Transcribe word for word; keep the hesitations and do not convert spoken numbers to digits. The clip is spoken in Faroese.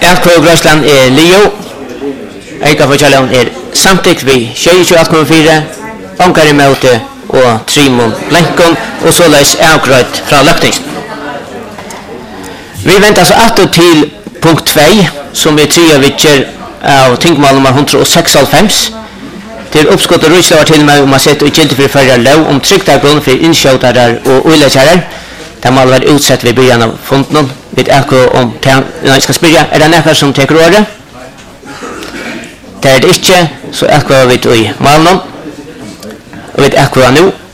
Atkvøgrøsland er Leo. Eika forskjellen er samtidig vi tjueåtte komma fire, Onkar imot og Trimon Blankom, og såleis avgrøt fra løgtingsen. Vi venter altså atter til punkt to, som er tre av vittjer av tingmål nummer one hundred sextioseksoghalvfems. Til oppskott og rysla var til meg om å sette og gilde for førre lov om tryggdagrunn for innkjøtare og uilekjærer. Det må være utsett ved byen av fonden. Vi vet om jeg skal spørre, er det noe som teker året? Det er det ikke, så er det vi i malen. Og vi vet nå.